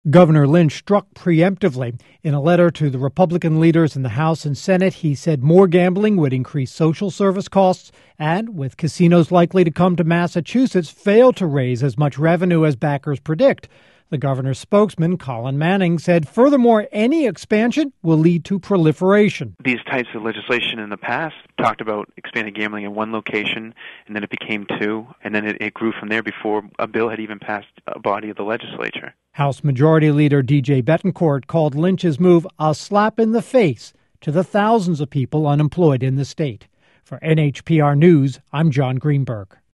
Governor Lynch struck preemptively. In a letter to the Republican leaders in the House and Senate, he said more gambling would increase social service costs and, with casinos likely to come to Massachusetts, fail to raise as much revenue as backers predict. The governor's spokesman, Colin Manning, said, furthermore, any expansion will lead to proliferation. These types of legislation in the past talked about expanding gambling in one location, and then it became two, and then it grew from there before a bill had even passed a body of the legislature. House Majority Leader D.J. Betancourt called Lynch's move a slap in the face to the thousands of people unemployed in the state. For NHPR News, I'm John Greenberg.